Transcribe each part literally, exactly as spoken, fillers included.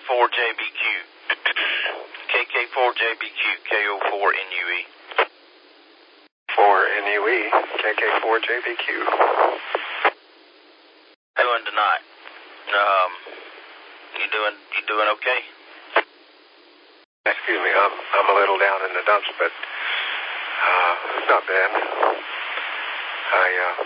four J B Q. K K four J B Q, K O four N U E. four N U E, K K four J B Q. How you doing tonight? Um, you doing, you doing okay? Excuse me, I'm, I'm a little down in the dumps, but, uh, not bad. I, uh,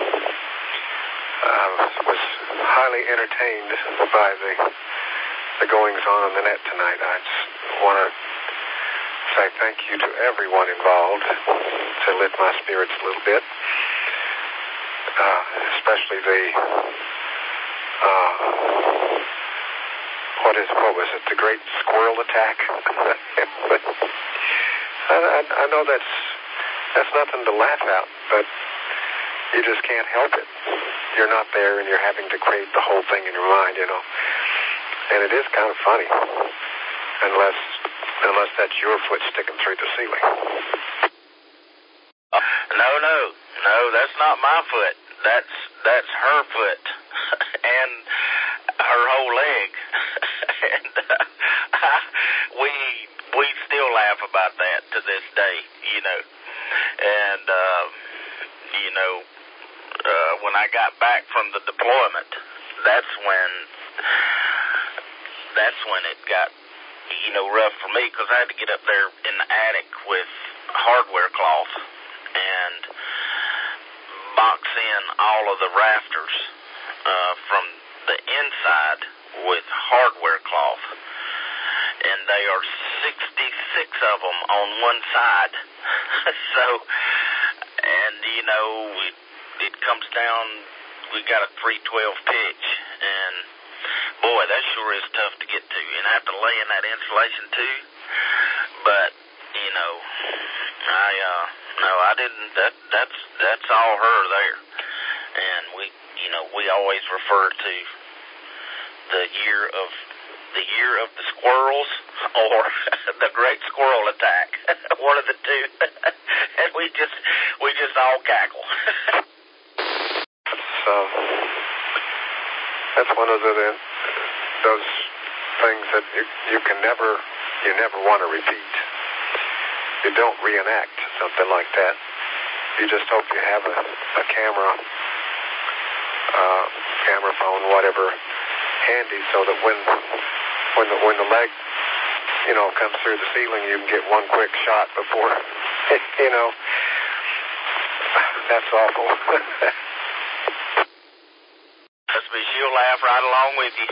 I was highly entertained by the, the goings-on on the net tonight. I just want to say thank you to everyone involved to lift my spirits a little bit, uh, especially the, uh, what is, what was it, the Great Squirrel Attack? I, I, I know that's, that's nothing to laugh at, but you just can't help it. You're not there and you're having to create the whole thing in your mind, you know. And it is kind of funny, unless unless that's your foot sticking through the ceiling. Uh, no, no, no, that's not my foot. That's that's her foot and her whole leg. and uh, we we still laugh about that to this day, you know. And uh, you know, uh, when I got back from the deployment, that's when. That's when it got, you know, rough for me, because I had to get up there in the attic with hardware cloth and box in all of the rafters uh, from the inside with hardware cloth. And they are sixty-six of them on one side. so, and, you know, it, it comes down, we got a three twelve pitch, and boy, that sure is tough to get to. And I have to lay in that insulation too. But, you know, I, uh, no, I didn't, that, that's, that's all her there. And we, you know, we always refer to the year of, the year of the squirrels or the Great Squirrel Attack. One of the two. and we just, we just all cackle. So, that's one of the, those things that you, you can never, you never want to repeat. You don't reenact something like that. You just hope you have a, a camera, uh, camera phone, whatever, handy, so that when, when the, when the leg, you know, comes through the ceiling, you can get one quick shot before, you know, that's awful. She'll laugh right along with you.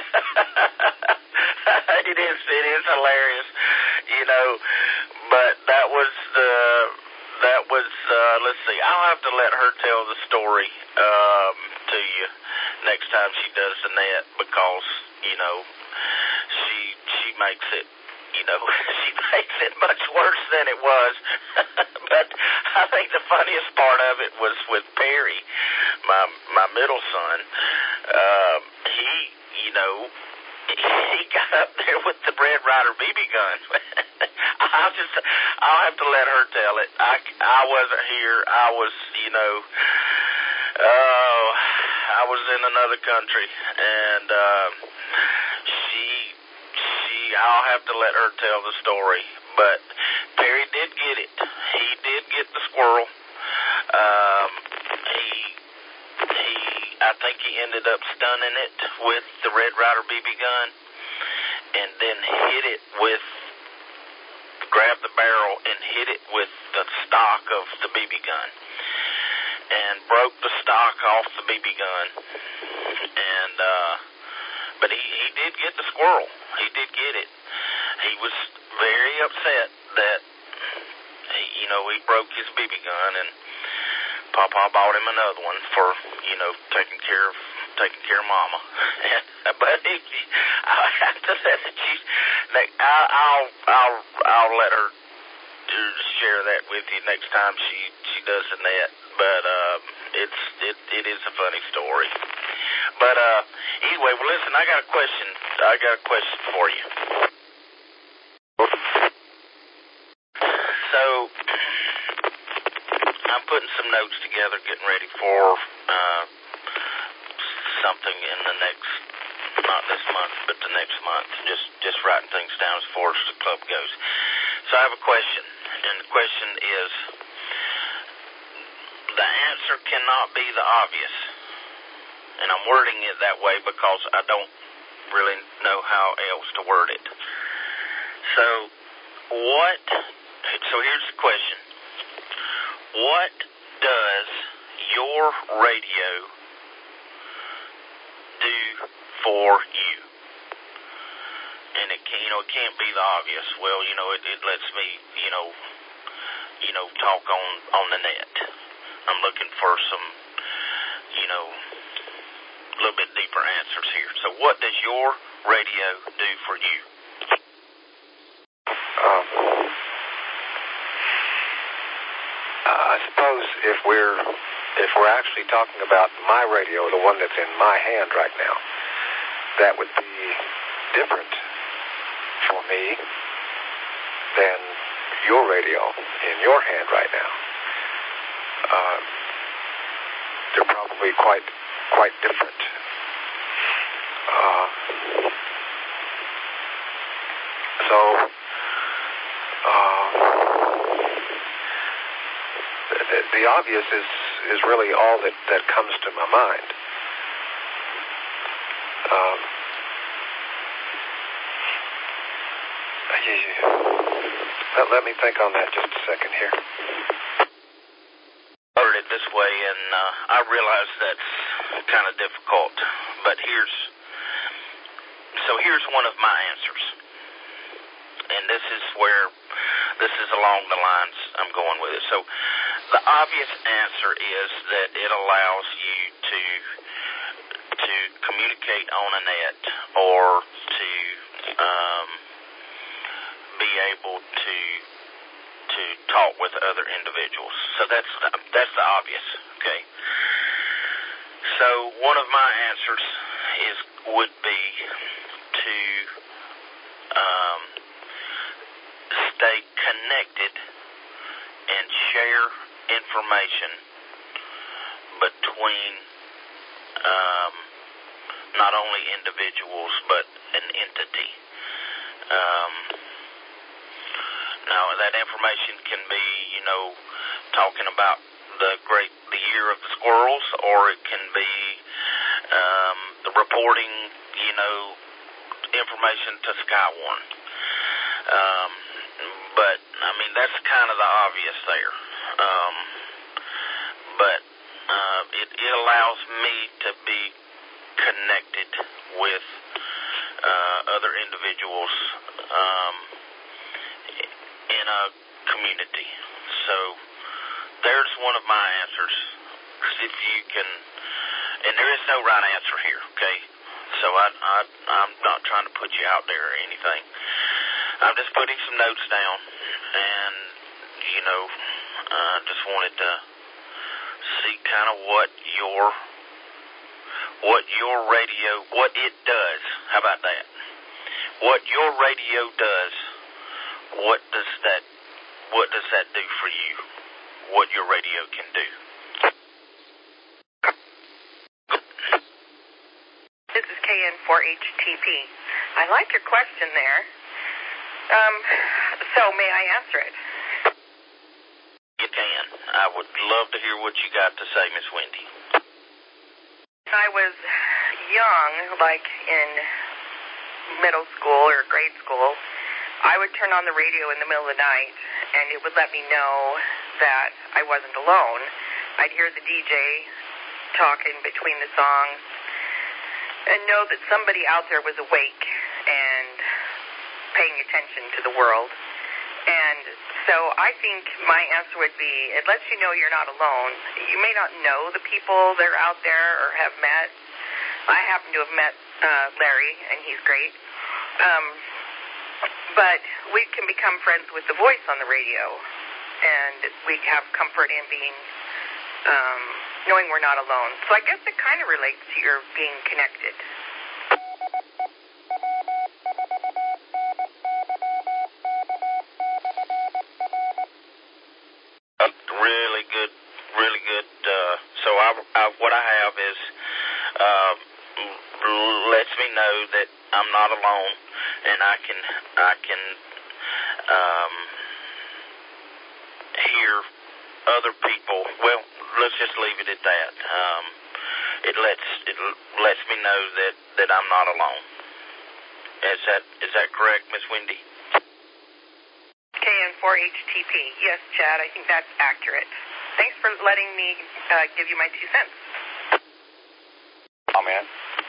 it is, it is hilarious, you know. But that was, uh, that was. Uh, let's see. I'll have to let her tell the story um, to you next time she does the net, because you know she she makes it. You know, she makes it much worse than it was. But I think the funniest part of it was with Perry, my my middle son. Um, he, you know, he got up there with the Red Ryder B B gun. I'll just, I'll have to let her tell it. I, I wasn't here. I was, you know, oh, I was in another country, and um, she, she, I'll have to let her tell the story. But Perry did get it. He did get the squirrel. Um, he, he, I think he ended up stunning it with the Red Ryder B B gun, and then hit it with, grabbed the barrel and hit it with the stock of the B B gun, and broke the stock off the B B gun. And, uh, but he, he did get the squirrel. He did get it. He was very upset that, he, you know, he broke his B B gun, and Papa bought him another one for, you know, taking care of taking care of Mama. But he, I'll have to let you. I'll I'll I'll, I'll let her share that with you next time she she does the net. But uh, it's it it is a funny story. But uh, anyway, well, listen, I got a question. I got a question for you. So, I'm putting some notes together, getting ready for uh, something in the next not this month, but the next month, just just writing things down as far as the club goes. So I have a question, and the question is, the answer cannot be the obvious, and I'm wording it that way because I don't really know how else to word it. So what, so here's the question. What does your radio do for you? And it can, you know, it can't be the obvious. Well, you know, it, it lets me, you know, you know, talk on, on the net. I'm looking for some, you know, a little bit deeper answers here. So what does your radio do for you? Um, I suppose if we're if we're actually talking about my radio, the one that's in my hand right now, that would be different for me than your radio in your hand right now. Uh, they're probably quite quite different. Uh, so, uh, the, the obvious is, is really all that, that comes to my mind. Um, let, let me think on that just a second here. Heard it this way, and uh, I realize that's kind of difficult, but here's so here's one of my answers, and this is where this is along the lines I'm going with it. So the obvious answer is that it allows you to to communicate on a net, or to um, be able to to talk with other individuals. So that's the, that's the obvious, okay? So one of my answers is would be to um, stay connected and share information between um, not only individuals but an entity. Um, Now, that information can be, you know, talking about the great, the year of the squirrels, or it can be um, the reporting, you know, information to Skywarn. Um, but, I mean, that's kind of the obvious there. Um, but uh, it, it allows me to be connected with uh, other individuals um, in a community. So there's one of my answers. If you can, and there is no right answer here, okay? So I, I, I'm not trying to put you out there or anything. I'm just putting some notes down, and, you know, uh, just wanted to see kind of what your, what your radio, what it does. How about that? What your radio does. What does that what does that do for you? What your radio can do? This is K N four H T P. I like your question there. Um, so may I answer it? You can. I would love to hear what you got to say, Miss Wendy. When I was young, like in middle school or grade school, I would turn on the radio in the middle of the night, and it would let me know that I wasn't alone. I'd hear the D J talking between the songs and know that somebody out there was awake and paying attention to the world. And so I think my answer would be, it lets you know you're not alone. You may not know the people that are out there or have met. I happen to have met uh, Larry, and he's great. Um... But we can become friends with the voice on the radio, and we have comfort in being, um, knowing we're not alone. So I guess it kind of relates to your being connected. Really good, really good. Uh, so I, I, what I have is uh, lets me know and I can I can um, hear other people. Well, let's just leave it at that. Um, it lets it lets me know that, that I'm not alone. Is that is that correct, Miss Wendy? K N four H T P. Yes, Chad, I think that's accurate. Thanks for letting me uh, give you my two cents. Comment.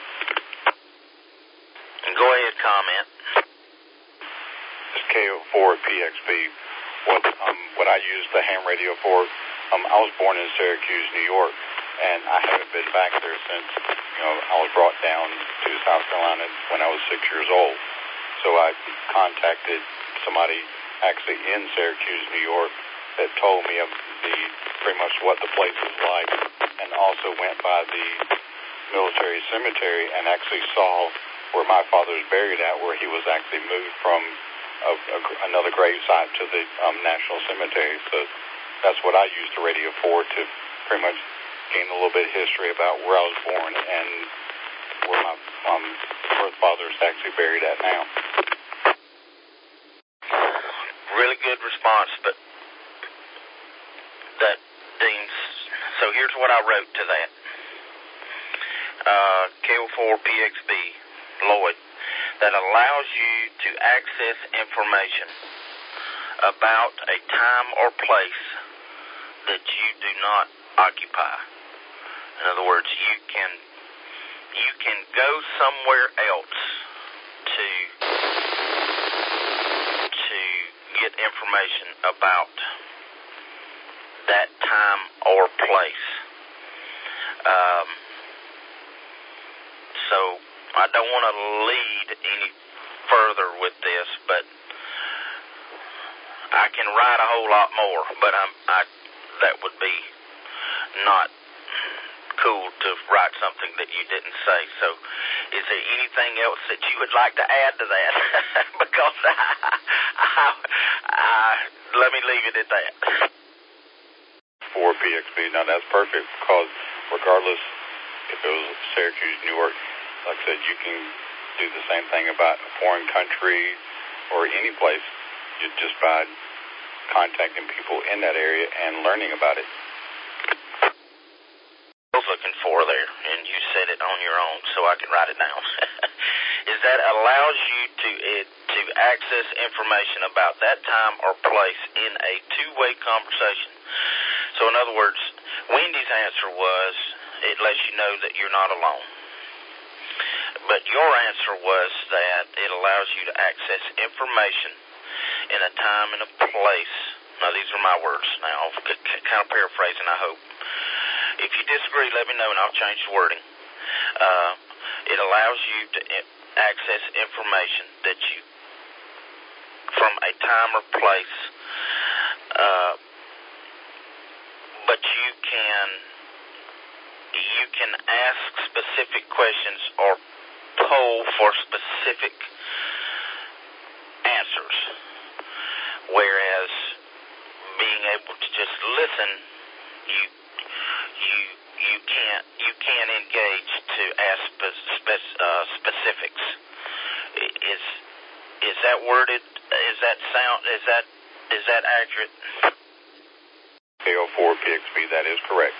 Go ahead, comment. This K O four P X B, what um what I use the ham radio for. Um, I was born in Syracuse, New York, and I haven't been back there since, you know, I was brought down to South Carolina when I was six years old. So I contacted somebody actually in Syracuse, New York, that told me of the pretty much what the place is like, and also went by the military cemetery and actually saw where my father was buried at, where he was actually moved from a, a, another grave site to the um, National Cemetery. So that's what I used the radio for, to pretty much gain a little bit of history about where I was born and where my um, birth father is actually buried at now. Really good response, but that deems... So here's what I wrote to that. Uh, K O four P X B, Lloyd, that allows you to access information about a time or place that you do not occupy. In other words, you can you can go somewhere else to to get information about that time or place. Um, so I don't want to lead any further with this, but I can write a whole lot more, but I'm, I that would be not cool to write something that you didn't say. So is there anything else that you would like to add to that? Because I, I, I, let me leave it at that. For P X B, now that's perfect, because regardless if it was Syracuse, New York, like I said, you can do the same thing about a foreign country or any place, you, just by contacting people in that area and learning about it. I was looking for there, and you said it on your own, so I can write it down. Is that allows you to it, to access information about that time or place in a two-way conversation. So in other words, Wendy's answer was, it lets you know that you're not alone. But your answer was that it allows you to access information in a time and a place. Now, these are my words now, kind of paraphrasing, I hope. If you disagree, let me know, and I'll change the wording. Uh, it allows you to access information that you, from a time or place, uh, but you can, you can ask specific questions or poll for specific answers, whereas being able to just listen, you you you can't you can't engage to ask spe- spe- uh, specifics. Is is that worded? Is that sound? Is that is that accurate? K O four P X B, that is correct.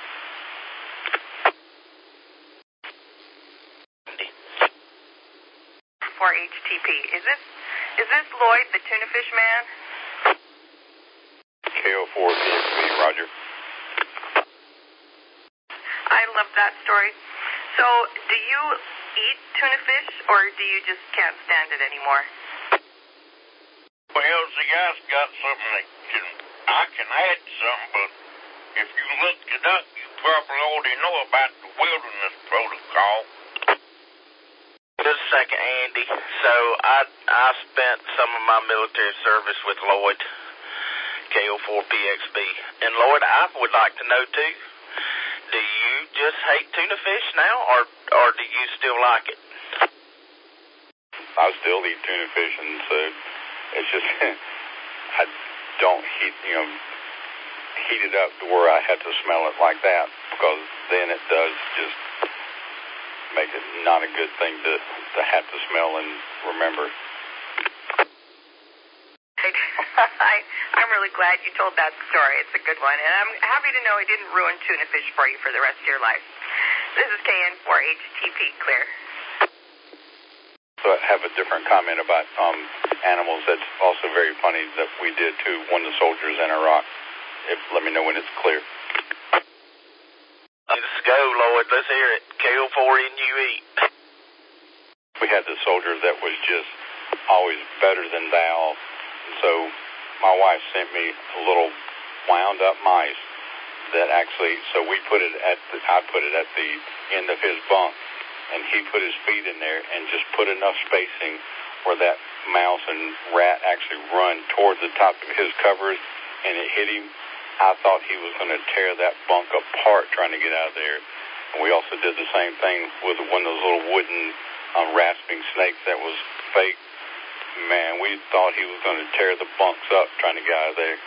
For H T P, is this is this Lloyd, the tuna fish man? K O four P X B, Roger. I love that story. So, do you eat tuna fish, or do you just can't stand it anymore? Well, see, I've got something that can, I can add something, but if you looked it up, you probably already know about the wilderness protocol. Just a second, Andy. So I I spent some of my military service with Lloyd, K O four P X B. And Lloyd, I would like to know too, do you just hate tuna fish now, or or do you still like it? I still eat tuna fish, and so it's just I don't heat you know heat it up to where I had to smell it like that, because then it does just make it not a good thing to, to have to smell and remember. I, I'm really glad you told that story. It's a good one. And I'm happy to know it didn't ruin tuna fish for you for the rest of your life. This is K N four H T P, clear. So I have a different comment about um, animals that's also very funny that we did to one of the soldiers in Iraq. If, let me know when it's clear. Let's go, Lloyd. Let's hear it. K O four N U E. We had this soldier that was just always better than thou. So my wife sent me a little wound up mice that actually, so we put it at the, I put it at the end of his bunk, and he put his feet in there and just put enough spacing where that mouse and rat actually run towards the top of his covers, and it hit him. I thought he was going to tear that bunk apart trying to get out of there. And we also did the same thing with one of those little wooden um, rasping snakes that was fake. Man, we thought he was going to tear the bunks up trying to get out of there.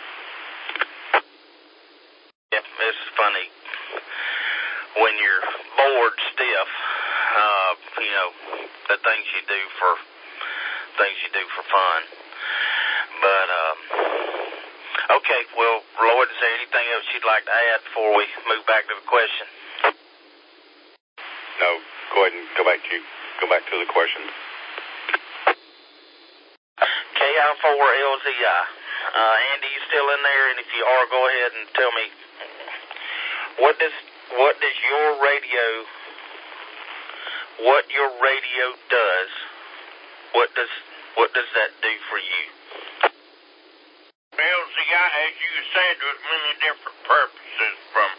Yeah, it's funny. When you're bored stiff, uh, you know, the things you do for things you do for fun. But, um, okay, well, Lloyd, is there anything else you'd like to add before we move back to the question? No, go ahead and go back to go back to the question. K I four L Z I. Uh, Andy, you still in there? And if you are, go ahead and tell me what does what does your radio what your radio does? What does what does that do for you? L Z I, as you said, there's many different purposes from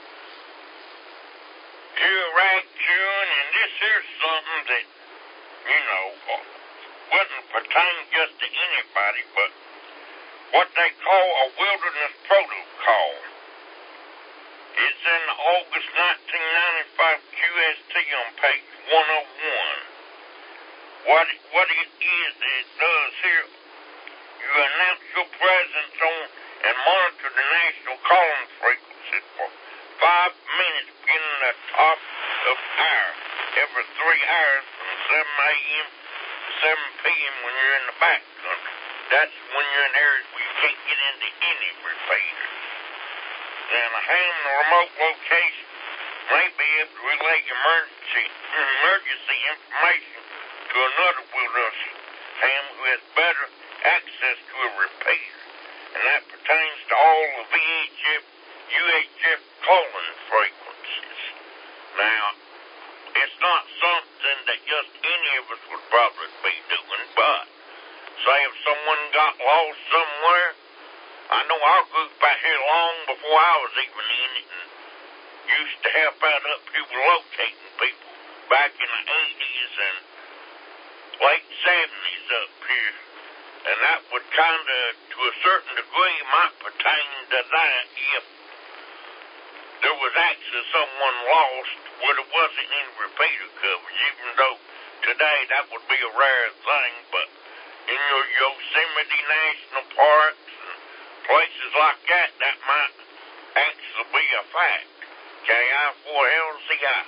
interaction, and this here's something that, you know, wouldn't pertain just to anybody, but what they call a wilderness protocol. It's in the August nineteen ninety-five Q S T on page one oh one. What it, what it is, it does here, you announce your presence on and monitor the national calling frequencies for five minutes beginning at the top of the hour, every three hours from seven a.m. to seven p.m. when you're in the back country. That's when you're in areas where you can't get into any repeaters. And a ham in a remote location may be able to relay emergency emergency information to another wilderness ham who has better access to a repeater. And that pertains to all the V H F, U H F calling frequencies. Now, it's not something that just any of us would probably be doing, but say if someone got lost somewhere, I know our group out here long before I was even in it and used to help out up people locating people back in the eighties and late seventies up here. And that would kind of, to a certain degree, might pertain to that if there was actually someone lost where there wasn't any repeater coverage, even though today that would be a rare thing, but in your Yosemite National Parks and places like that, that might actually be a fact. K I four L Z I.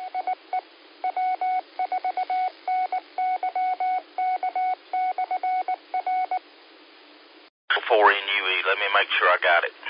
four N U E, let me make sure I got it.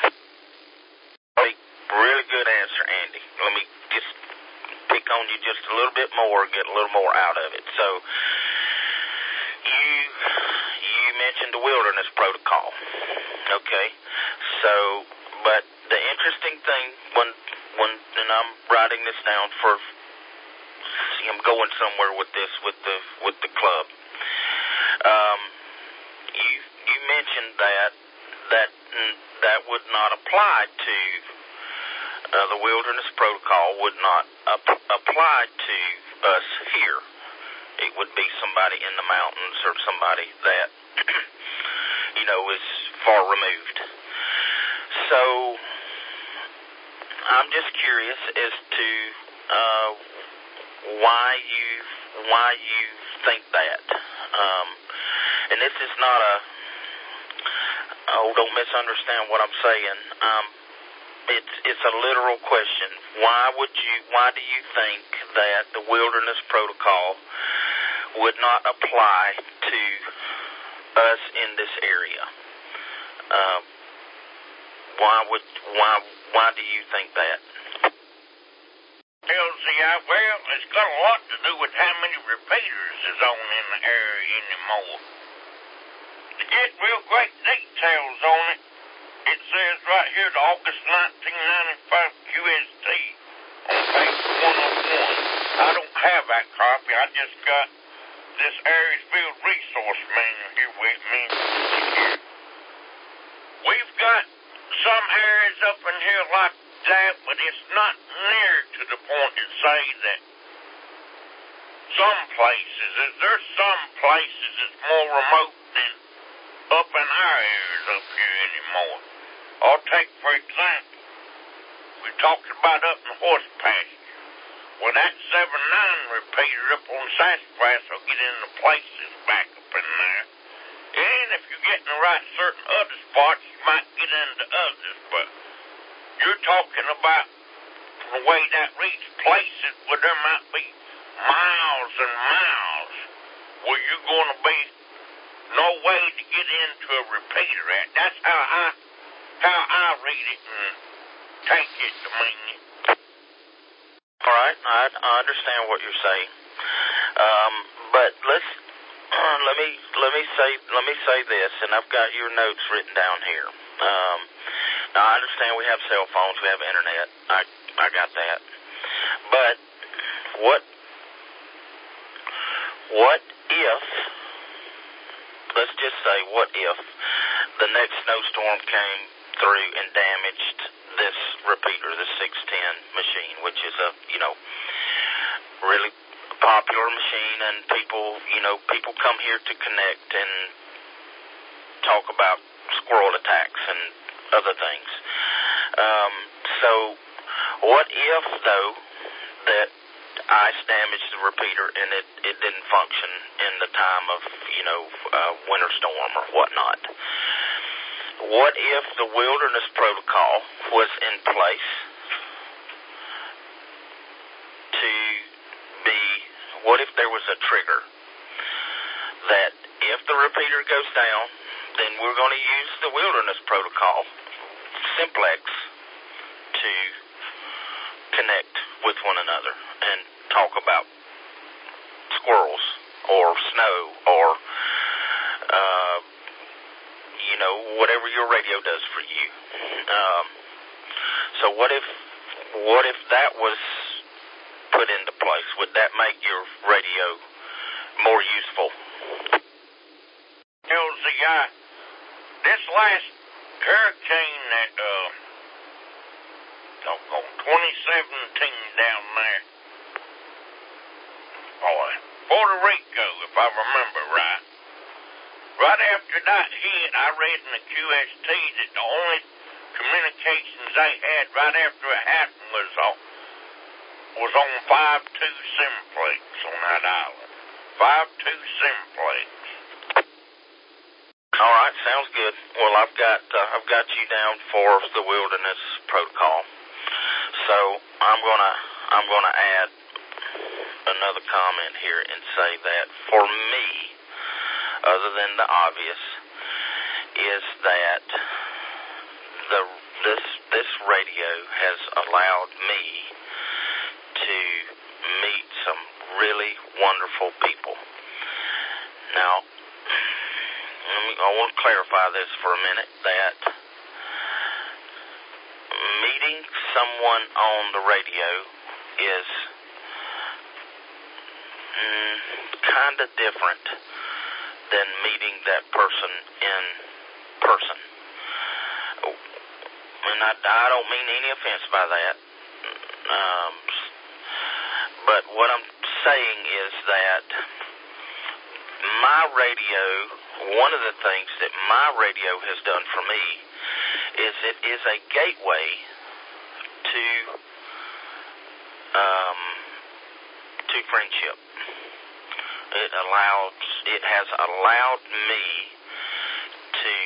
Really good answer, Andy. Let me just pick on you just a little bit more, get a little more out of it. So, you you mentioned the wilderness protocol, okay? So, but the interesting thing when when and I'm writing this down for, see, I'm going somewhere with this with the with the club. Um, you you mentioned that that that would not apply to. Uh, the wilderness protocol would not ap- apply to us here. It would be somebody in the mountains or somebody that, you know, is far removed. So, I'm just curious as to uh, why you why you think that. Um, and this is not a, oh, don't misunderstand what I'm saying. Um, It's it's a literal question. Why would you? Why do you think that the wilderness protocol would not apply to us in this area? Why would why why do you think that? L Z I, well, it's got a lot to do with how many repeaters is on in the area anymore. To get real great details on it, it says right here the August nineteen ninety-five Q S T on page one oh one. I don't have that copy. I just got this Ayersfield resource manual here with me. Here. We've got some areas up in here like that, but it's not near to the point to say that some places, there's some places that's more remote than up in our areas up here anymore. I'll take, for example, we talked about up in the horse pasture. Well, that seven nine repeater up on Sassafras will get into places back up in there. And if you get in the right certain other spots, you might get into others, but you're talking about the way that reaches places where there might be miles and miles where you're going to be no way to get into a repeater at. That's how I how I read it and take it to mean. All right, I, I understand what you're saying, um, but let's uh, let me let me say let me say this, and I've got your notes written down here. Um, now I understand we have cell phones, we have internet. I I got that, but what what if? Let's just say, what if the next snowstorm came through and damaged this repeater, the six ten machine, which is a, you know, really popular machine, and people, you know, people come here to connect and talk about squirrel attacks and other things. Um, so what if, though, that ice damaged the repeater and it, it didn't function in the time of, you know, uh, winter storm or whatnot? What if the wilderness protocol was in place to be, what if there was a trigger that if the repeater goes down, then we're going to use the wilderness protocol, simplex, to connect with one another and talk about squirrels or snow or uh, you know, whatever your radio does for you. Um, so what if what if that was put into place? Would that make your radio more useful? L Z I, this last hurricane that uh twenty seventeen down there, boy, Puerto Rico, if I remember right. Right after that hit, I read in the Q S T that the only communications they had right after it happened was on, was on five two simplex on that island. five two simplex. All right, sounds good. Well, I've got uh, I've got you down for the wilderness protocol. So I'm gonna I'm gonna add another comment here and say that for me, other than the obvious, is that the this this radio has allowed me to meet some really wonderful people. Now, let me, I want to clarify this for a minute, that meeting someone on the radio is mm, kind of different than meeting that person in person. And I, I don't mean any offense by that. Um, but what I'm saying is that my radio, one of the things that my radio has done for me is it is a gateway to um, to friendship. It allows, it has allowed me to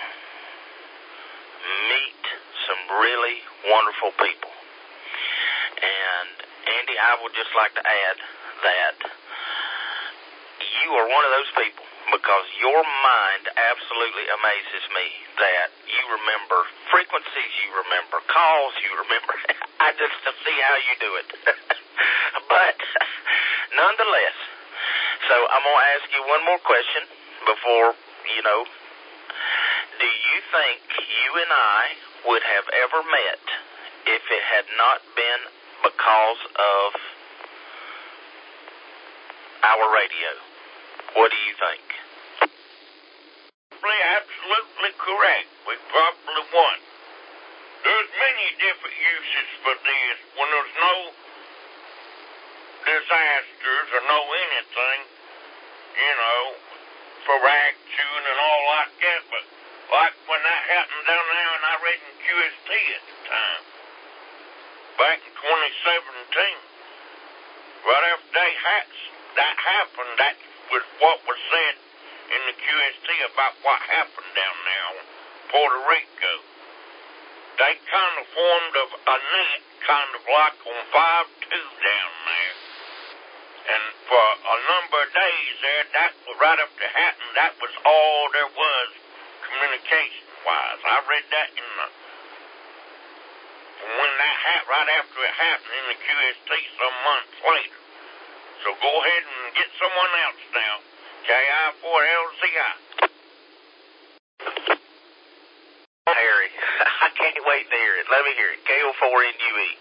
meet some really wonderful people. And Andy, I would just like to add that you are one of those people, because your mind absolutely amazes me that you remember frequencies, you remember calls, you remember. I just see how you do it. But nonetheless, so I'm going to ask you one more question before, you know, do you think you and I would have ever met if it had not been because of our radio? What do you think? Absolutely correct. We probably won. There's many different uses for this when there's no disasters or no anything, you know, for action and all like that. But like when that happened down there and I read in Q S T at the time, back in twenty seventeen, right after they had, that happened, that was what was said in the Q S T about what happened down there in Puerto Rico. They kind of formed a, a net, kind of like on five two down there. And for a number of days there, that was right after it happened, that was all there was communication-wise. I read that in the, when that happened, right after it happened in the Q S T some months later. So go ahead and get someone else now. K I four L Z I. Harry, I can't wait to hear it. Let me hear it. K O four N U E.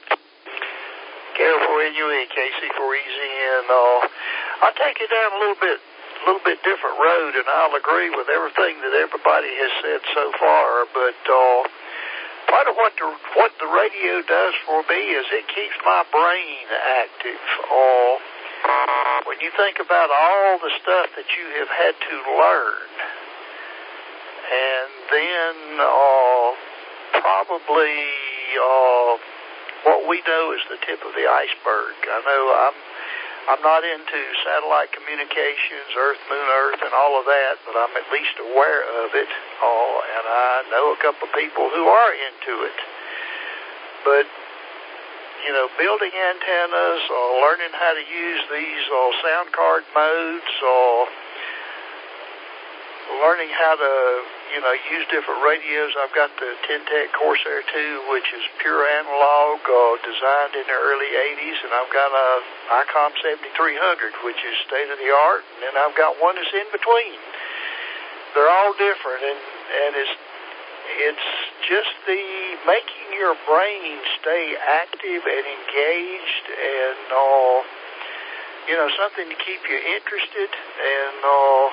K O four N U E, K C four E Z N. Uh, I'll take you down a little bit, a little bit different road, and I'll agree with everything that everybody has said so far. But uh, part of what the what the radio does for me is it keeps my brain active. Uh, when you think about all the stuff that you have had to learn, and then uh, probably uh, what we know is the tip of the iceberg. I know I'm I'm not into satellite communications, Earth, Moon, Earth, and all of that, but I'm at least aware of it, uh, and I know a couple of people who are into it. But you know, building antennas or learning how to use these uh, sound card modes or learning how to, you know, use different radios. I've got the Ten-Tech Corsair two, which is pure analog, uh, designed in the early eighties, and I've got a ICOM seventy-three hundred, which is state-of-the-art, and then I've got one that's in between. They're all different, and, and it's It's just the making your brain stay active and engaged and, uh, you know, something to keep you interested. And uh,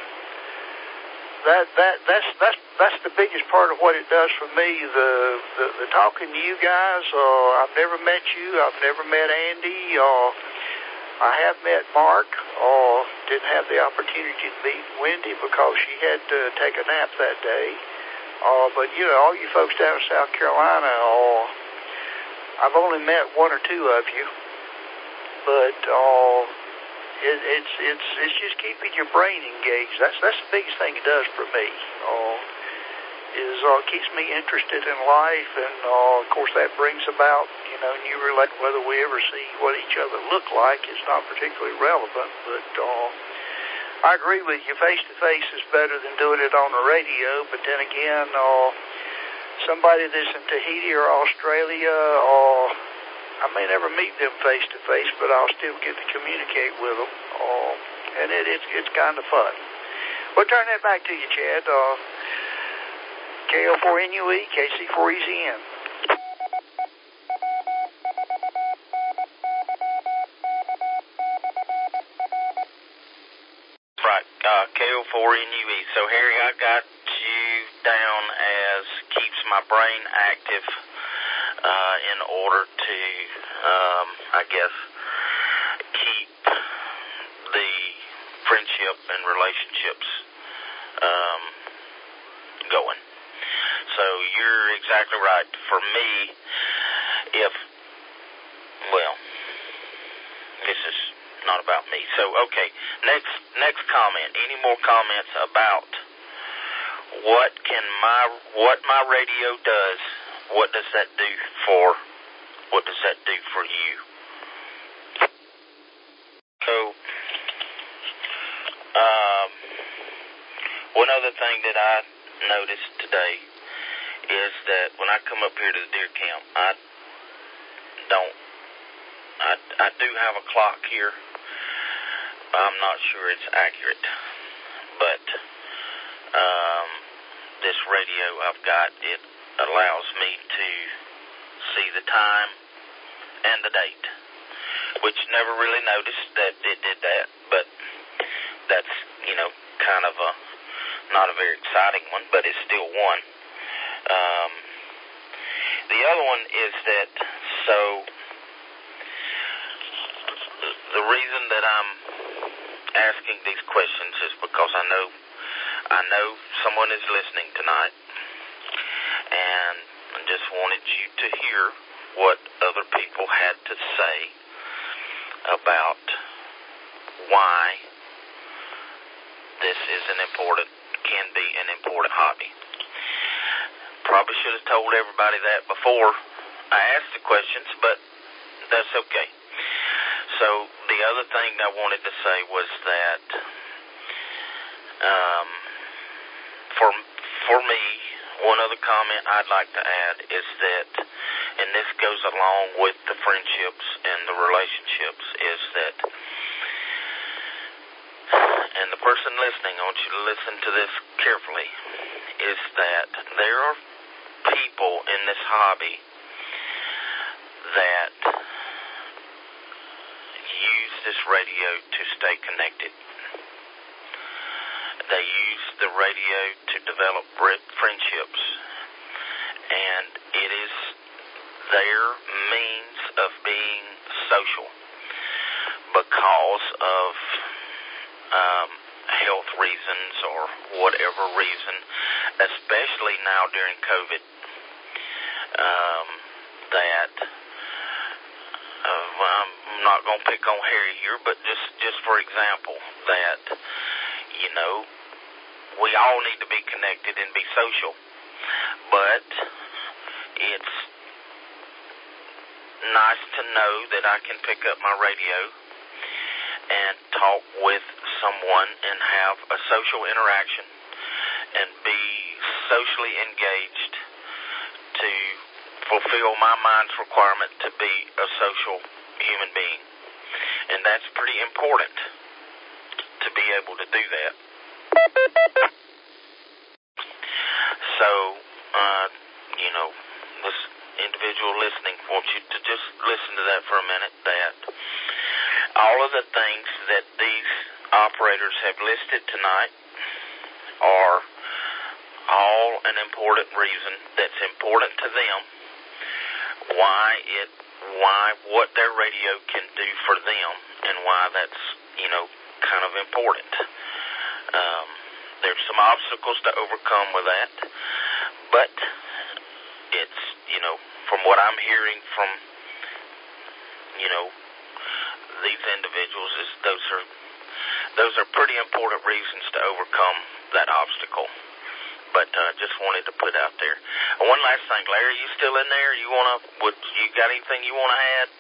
that that that's that's that's the biggest part of what it does for me. The the, the talking to you guys. Uh, I've never met you. I've never met Andy. Uh, I have met Mark. Uh, didn't have the opportunity to meet Wendy because she had to take a nap that day. Uh, but, you know, all you folks down in South Carolina, uh, I've only met one or two of you. But uh, it, it's it's it's just keeping your brain engaged. That's that's the biggest thing it does for me. Uh, is uh, keeps me interested in life, and uh, of course that brings about, you know, new relate whether we ever see what each other look like is not particularly relevant, but. Uh, I agree with you. Face-to-face is better than doing it on the radio, but then again, uh, somebody that's in Tahiti or Australia, uh, I may never meet them face-to-face, but I'll still get to communicate with them, uh, and it, it's, it's kind of fun. We'll turn that back to you, Chad. Uh, K O four N U E, K C four E Z N. Uh, K O four N U E. So, Harry, I got you down as keeps my brain active uh, in order to, um, I guess, keep the friendship and relationships um, going. So you're exactly right. For me, if, well, this is not about me. So, okay, next next comment. Any more comments about what can my what my radio does? What does that do for what does that do for you? So, um, one other thing that I noticed today is that when I come up here to the deer camp, I don't, I, I do have a clock here. I'm not sure it's accurate, but um, this radio I've got, it allows me to see the time and the date, which never really noticed that it did that, but that's, you know, kind of a, not a very exciting one, but it's still one. Um, the other one is that, so, the reason that I'm asking these questions is because I know, I know someone is listening tonight, and I just wanted you to hear what other people had to say about why this is an important, can be an important hobby. Probably should have told everybody that before I asked the questions, but that's okay. So the other thing I wanted to say was that um, for for me, one other comment I'd like to add is that, and this goes along with the friendships and the relationships, is that, and the person listening, I want you to listen to this carefully, is that there are people in this hobby that use this radio to stay connected. They use the radio to develop friendships, and it is their means of being social because of um, health reasons or whatever reason, especially now during COVID, um, that uh, well, I'm not going to pick on Harry here, but just, just for example, that, you know, we all need to be connected and be social, but it's nice to know that I can pick up my radio and talk with someone and have a social interaction and be socially engaged to fulfill my mind's requirement to be a social human being. And that's pretty important to be able to do that. So, uh, you know, this individual listening wants you to just listen to that for a minute, that all of the things that these operators have listed tonight are all an important reason that's important to them, why it, why, what their radio can do for them, and why that's, you know, kind of important. Um, there's some obstacles to overcome with that, but it's, you know, from what I'm hearing from, you know, these individuals, is those are those are pretty important reasons to overcome that obstacle. But uh, just wanted to put out there. And one last thing, Larry, you still in there? You wanna? Would you got anything you wanna add?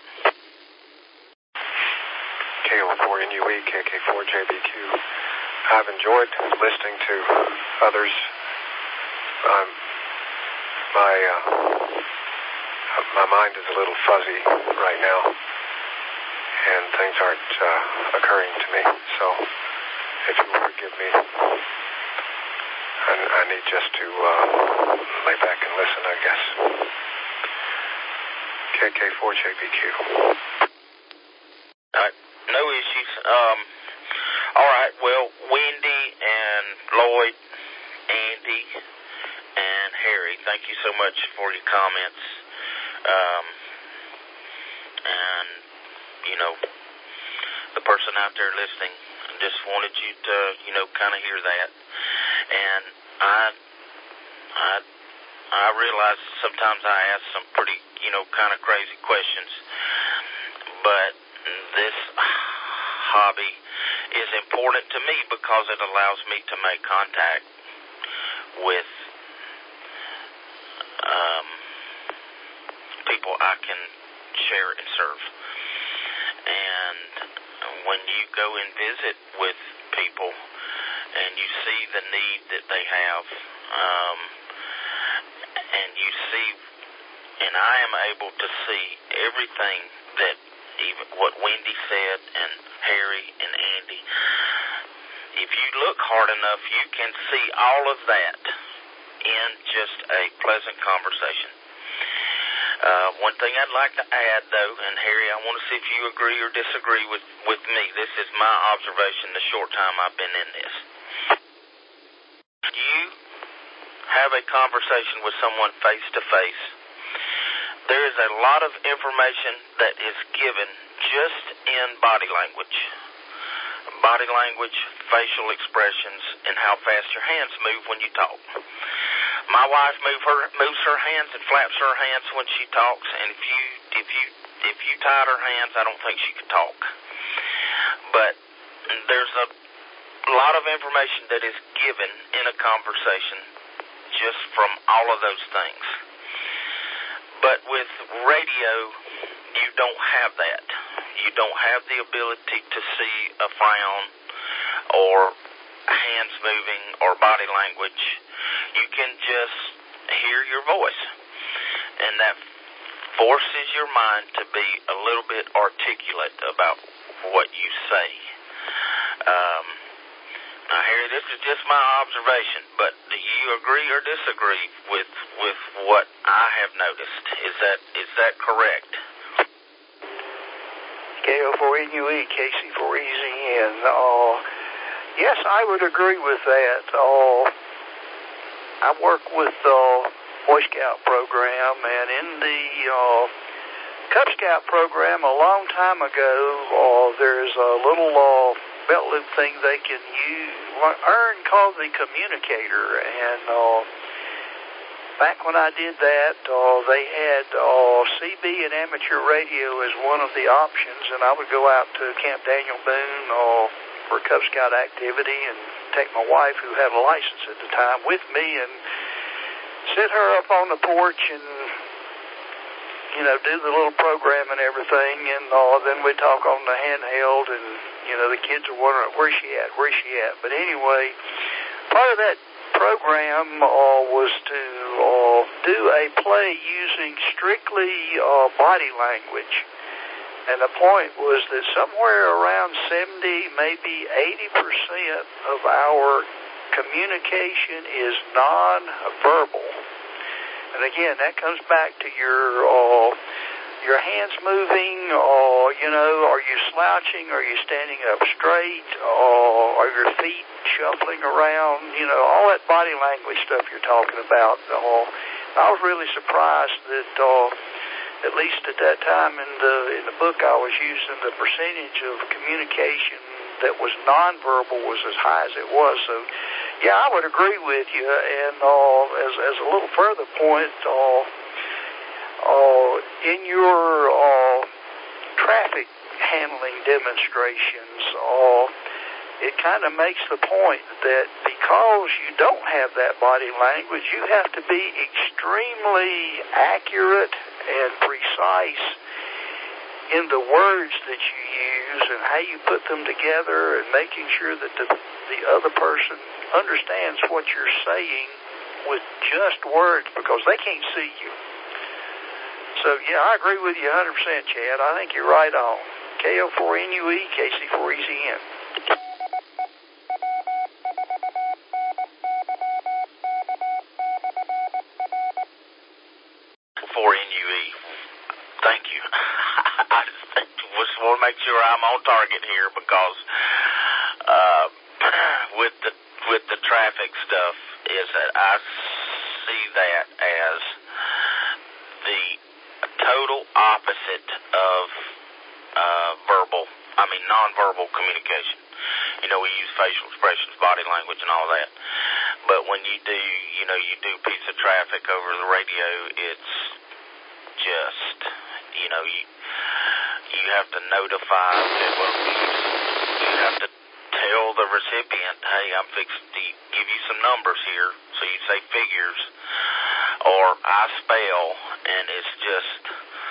K O four N U E, K K four J B Q. I've enjoyed listening to others. Um, my uh, my mind is a little fuzzy right now, and things aren't uh, occurring to me. So, if you will forgive me, I, I need just to uh, lay back and listen, I guess. K K four J B Q. All right, no issues. Um, all right, well, Wendy and Lloyd, Andy, and Harry, thank you so much for your comments. Um, and, you know, the person out there listening, just wanted you to, you know, kind of hear that. And I, I, I realize sometimes I ask some pretty, you know, kind of crazy questions, but this hobby is important to me because it allows me to make contact with um, people I can share and serve. And when you go and visit with people and you see the need that they have, um, and you see, and I am able to see everything that even what Wendy said and Harry and Andy. If you look hard enough, you can see all of that in just a pleasant conversation. Uh, one thing I'd like to add, though, and Harry, I want to see if you agree or disagree with, with me. This is my observation the short time I've been in this. You have a conversation with someone face-to-face. There is a lot of information that is given just in body language. Body language, facial expressions, and how fast your hands move when you talk. My wife move her, moves her hands and flaps her hands when she talks, and if you if you if you tied her hands, I don't think she could talk. But there's a lot of information that is given in a conversation just from all of those things. But with radio, you don't have that. You don't have the ability to see a frown or hands moving or body language. You can just hear your voice, and that forces your mind to be a little bit articulate about what you say. Um, now, Harry, this is just my observation, but do you agree or disagree with with what I have noticed? Is that is that correct? K O four N U E, K C four E Z N. Uh, yes, I would agree with that. Uh, I work with the Boy Scout program, and in the uh, Cub Scout program a long time ago, uh, there's a little uh, belt loop thing they can use, earn called the communicator, and uh, back when I did that, uh, they had uh, C B and amateur radio as one of the options, and I would go out to Camp Daniel Boone uh, for Cub Scout activity and take my wife, who had a license at the time, with me and sit her up on the porch and, you know, do the little program and everything, and uh, then we'd talk on the handheld, and, you know, the kids are wondering, where's she at, where's she at? But anyway, part of that program uh, was to uh, do a play using strictly uh, body language. And the point was that somewhere around seventy, maybe eighty percent of our communication is non-verbal. And again, that comes back to your uh, your hands moving, or, you know, are you slouching, are you standing up straight, or are your feet shuffling around, you know, all that body language stuff you're talking about. Uh, I was really surprised that uh, at least at that time in the in the book I was using, the percentage of communication that was nonverbal was as high as it was. So, yeah, I would agree with you. And uh, as as a little further point, uh, uh, in your uh, traffic handling demonstrations, uh, it kind of makes the point that because you don't have that body language, you have to be extremely accurate and precise in the words that you use and how you put them together, and making sure that the, the other person understands what you're saying with just words, because they can't see you. So, yeah, I agree with you one hundred percent, Chad. I think you're right on. K O four N U E, K C four E Z N. four N U E. Thank you. I just want to make sure I'm on target here, because uh, with the with the traffic stuff, is that I see that as the total opposite of uh, verbal, I mean nonverbal communication. You know, we use facial expressions, body language, and all that. But when you do, you know, you do piece of traffic over the radio, it's just, you know, you you have to notify people. You have to tell the recipient, hey, I'm fixing to give you some numbers here. So you say figures, or I spell, and it's just,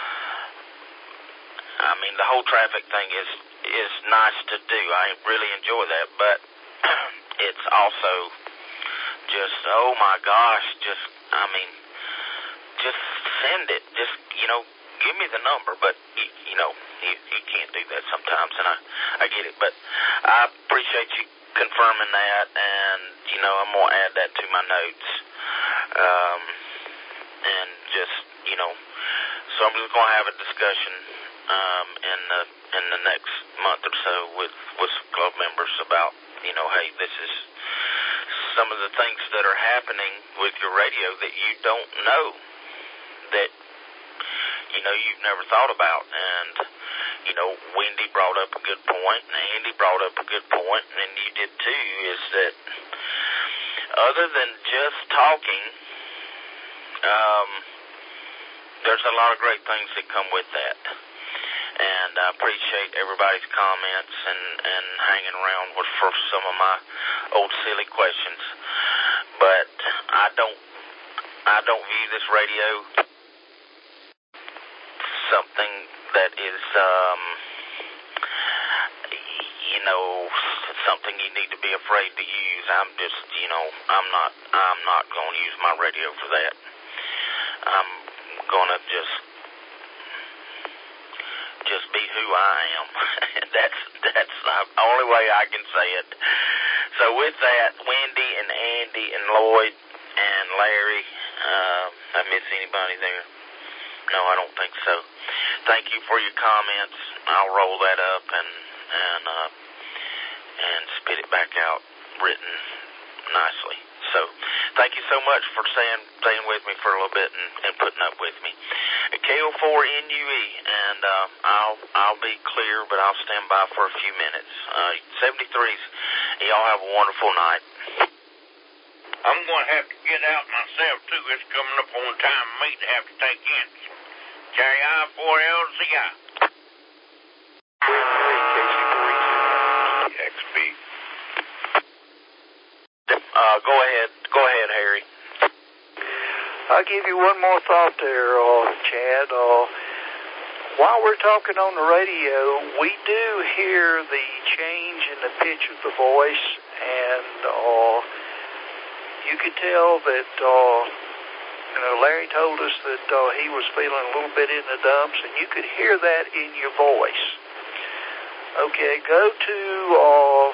I mean, the whole traffic thing is is nice to do. I really enjoy that. But it's also just, oh my gosh, just, I mean, just send it. Just, you know, give me the number. But, you, you know, you, you can't do that sometimes, and I, I get it. But I appreciate you confirming that, and, you know, I'm going to add that to my notes. Um, and just, you know, so I'm just going to have a discussion um, in the in the next month or so with, with some club members about, you know, hey, this is some of the things that are happening with your radio that you don't know, that, you know, you've never thought about. And, you know, Wendy brought up a good point, and Andy brought up a good point, and you did too, is that other than just talking, um, there's a lot of great things that come with that. And I appreciate everybody's comments and, and hanging around with, for some of my old silly questions. But I don't, I don't view this radio something that is, um, you know, something you need to be afraid to use. I'm just, you know, I'm not, I'm not going to use my radio for that. I'm going to just, just be who I am. that's, that's the only way I can say it. So with that, Wendy and Andy and Lloyd and Larry, uh, I miss anybody there? No, I don't think so. Thank you for your comments. I'll roll that up and and uh, and spit it back out written nicely. So thank you so much for staying staying with me for a little bit and, and putting up with me. K O four N U E, and uh, I'll I'll be clear, but I'll stand by for a few minutes. Uh, seventy-threes, y'all have a wonderful night. I'm going to have to get out myself, too. It's coming up on time for me to have to take in. K I four L Z I. X B. Uh, go ahead. Go ahead, Harry. I'll give you one more thought there, uh, Chad. Uh, while we're talking on the radio, we do hear the change in the pitch of the voice, and uh, you could tell that, uh, you know, Larry told us that uh, he was feeling a little bit in the dumps, and you could hear that in your voice. Okay, go to uh,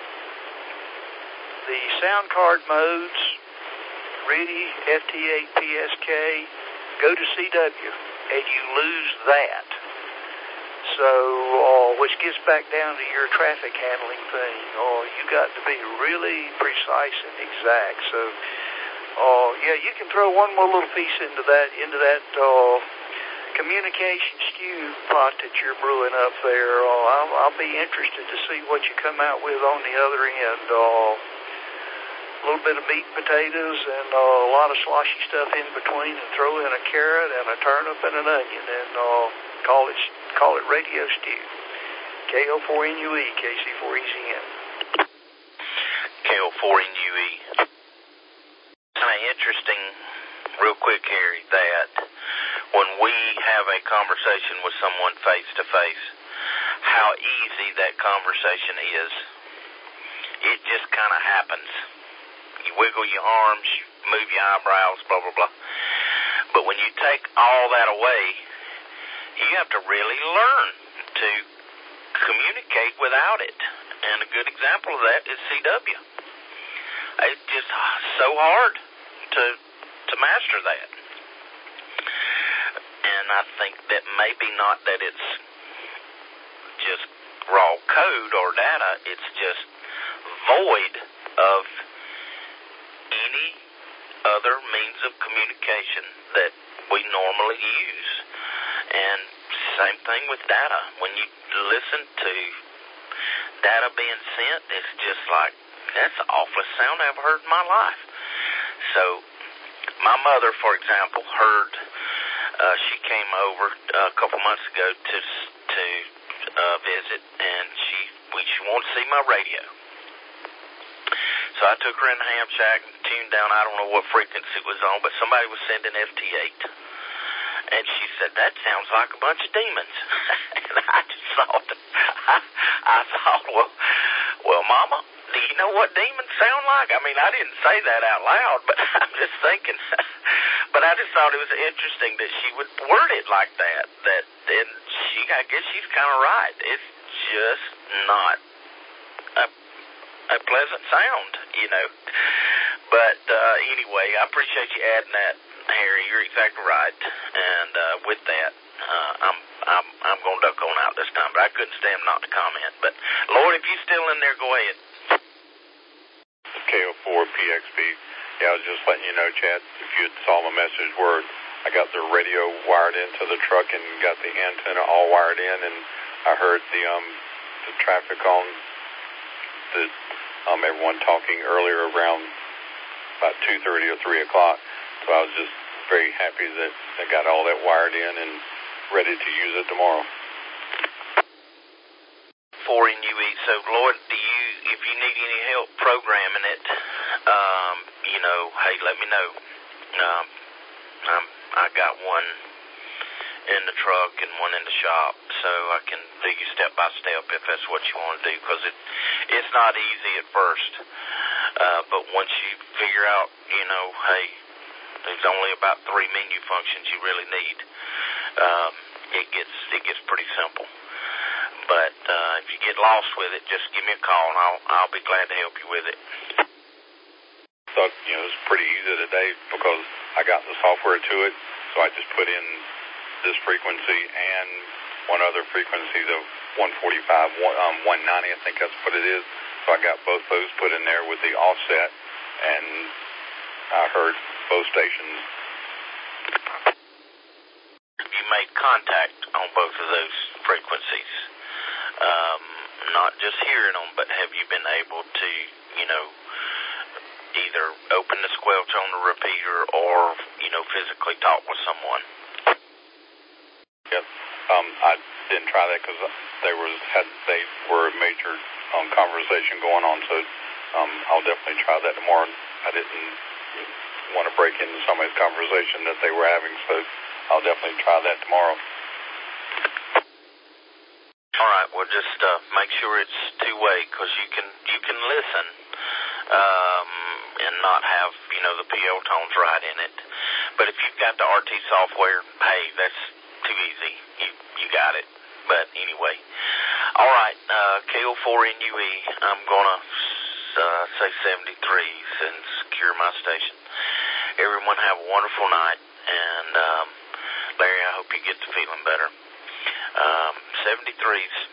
the sound card modes, RIDI, F T eight, P S K, go to C W, and you lose that. So, uh, which gets back down to your traffic handling thing. Uh, you got to be really precise and exact. So, uh, yeah, you can throw one more little piece into that, into that uh, communication stew pot that you're brewing up there. Uh, I'll, I'll be interested to see what you come out with on the other end. Uh, a little bit of meat and potatoes and uh, a lot of sloshy stuff in between, and throw in a carrot and a turnip and an onion, and uh, call it call it radio stew. K O four N U E, K C four E Z N. K O four N U E. Kind of interesting, real quick, Harry, that when we have a conversation with someone face to face, how easy that conversation is. It just kind of happens. You wiggle your arms, move your eyebrows, blah, blah, blah. But when you take all that away, you have to really learn to communicate without it. And a good example of that is C W. It's just so hard to to master that. And I think that maybe not that it's just raw code or data, it's just void of any other means of communication that we normally use. And same thing with data. When you listen to data being sent, it's just like, that's the awfulest sound I've heard in my life. So my mother, for example, heard, uh, she came over a couple months ago to to uh, visit, and she we, she wanted to see my radio. So I took her in the ham shack and tuned down, I don't know what frequency it was on, but somebody was sending F T eight. And she said, that sounds like a bunch of demons. And I just thought, I, I thought, well, well, Mama, do you you know what demons sound like? I mean, I didn't say that out loud, but I'm just thinking. But I just thought it was interesting that she would word it like that. That, and she, I guess she's kind of right. It's just not a, a pleasant sound, you know. But uh, anyway, I appreciate you adding that, Harry. You're exactly right. And uh, with that, uh, I'm I'm I'm going to duck on out this time. But I couldn't stand not to comment. But Lord, if you're still in there, go ahead. K O four P X B. Yeah, I was just letting you know, Chad, if you saw the message word, I got the radio wired into the truck and got the antenna all wired in, and I heard the um the traffic on the um everyone talking earlier around about two thirty or three o'clock. So I was just very happy that I got all that wired in and ready to use it tomorrow. For in U E. So, Lord, do you, if you need any help programming it, um, you know, hey, let me know. Um, I'm, I got one in the truck and one in the shop, so I can do you step by step if that's what you want to do, because it, it's not easy at first. Uh, but once you figure out, you know, hey, there's only about three menu functions you really need, um, it gets it gets pretty simple. But uh, if you get lost with it, just give me a call, and I'll I'll be glad to help you with it. Thought, you know, it was pretty easy today because I got the software to it, so I just put in this frequency and one other frequency, the one forty-five, um, one ninety, I think that's what it is. So I got both those put in there with the offset, and I heard both stations. You made contact on both of those frequencies. Um, not just hearing them, but have you been able to, you know, either open the squelch on the repeater or, you know, physically talk with someone? Yep. Um, I didn't try that because they were had they were a major um, conversation going on. So um, I'll definitely try that tomorrow. I didn't want to break into somebody's conversation that they were having, so I'll definitely try that tomorrow. All right. Well, just uh, make sure it's two-way, because you can you can listen um, and not have, you know, the P L tones right in it. But if you've got the R T software, hey, that's too easy. You you got it. But anyway, all right. Uh, K O four N U E. I'm gonna uh, say seventy-three and secure my station. Everyone have a wonderful night, and um, Larry, I hope you get to feeling better. Um, seventy-three's